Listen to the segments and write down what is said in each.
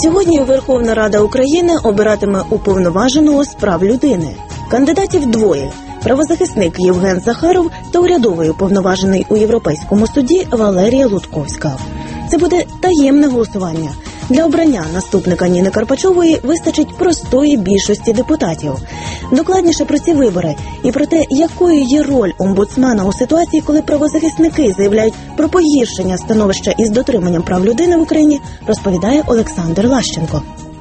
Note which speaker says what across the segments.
Speaker 1: Сьогодні Верховна Рада України обиратиме уповноваженого з прав людини. Кандидатів двоє – правозахисник Євген Захаров та урядовий уповноважений у Європейському суді Валерія Лутковська. Це буде таємне голосування. Для обрання наступника Ніни Карпачової вистачить простої більшості депутатів. Докладніше про ці вибори і про те, якою є роль омбудсмена у ситуації, коли правозахисники заявляють про погіршення становища із дотриманням прав людини в Україні, розповідає Олександр Лащенко.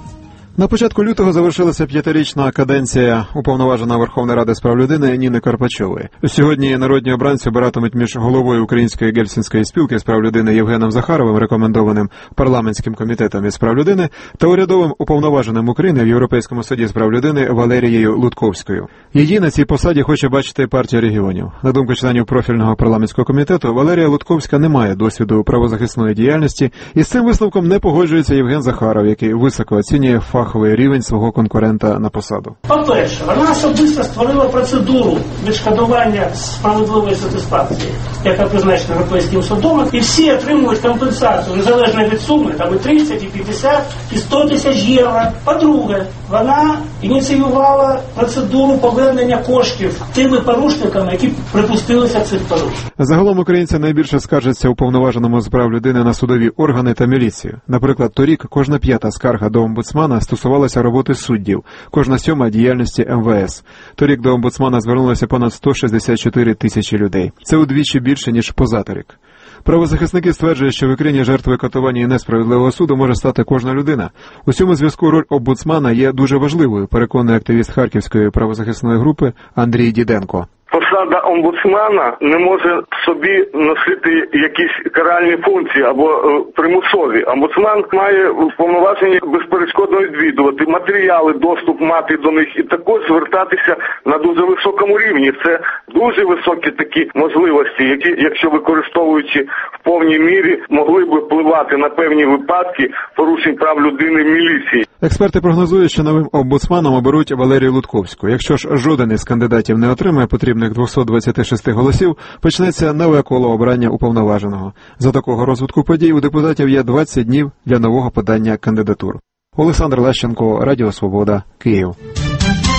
Speaker 2: На початку лютого завершилася 5-річна каденція уповноваженої Верховної Ради з прав людини Ніни Карпачової. Сьогодні народні обранці обиратимуть між головою Української Гельсінської спілки з прав людини Євгеном Захаровим, рекомендованим парламентським комітетом із прав людини, та урядовим уповноваженим України в Європейському суді з прав людини Валерією Лутковською. Її на цій посаді хоче бачити партія регіонів. На думку членів профільного парламентського комітету, Валерія Лутковська не має досвіду правозахисної діяльності, і з цим висновком не погоджується Євген Захаров, який високо оцінює фаховий рівень свого конкурента на посаду.
Speaker 3: По-перше, вона особисто створила процедуру відшкодування справедливої сатисфакції, яка призначена Європейським судом, і всі отримують компенсацію, незалежно від суми, там і 30, і 50, і 100 тисяч євро. По-друге, вона ініціювала процедуру повернення коштів тими порушниками, які припустилися цих порушень.
Speaker 2: Загалом українці найбільше скаржаться уповноваженому з прав людини на судові органи та міліцію. Наприклад, торік кожна 5-та скарга до омбудсмана стосувалася роботи суддів, кожна 7-та діяльності МВС. Торік до омбудсмана звернулося понад 164 тисячі людей. Це удвічі більше, ніж позаторік. Правозахисники стверджують, що в Україні жертвою катування і несправедливого суду може стати кожна людина. У цьому зв'язку роль омбудсмана є дуже важливою, переконує активіст Харківської правозахисної групи Андрій Діденко.
Speaker 4: Посада омбудсмена не може собі носити якісь каральні функції або примусові. Омбудсмен має повноваження безперешкодно відвідувати матеріали, доступ мати до них і також звертатися на дуже високому рівні. Це дуже високі такі можливості, які, якщо використовуючи в повній мірі, могли б впливати на певні випадки порушень прав людини в міліції.
Speaker 2: Експерти прогнозують, що новим омбудсманом оберуть Валерію Лутковську. Якщо ж жоден із кандидатів не отримає потрібних 226 голосів, почнеться нове коло обрання уповноваженого. За такого розвитку подій у депутатів є 20 днів для нового подання кандидатур. Олександр Лащенко, Радіо Свобода, Київ.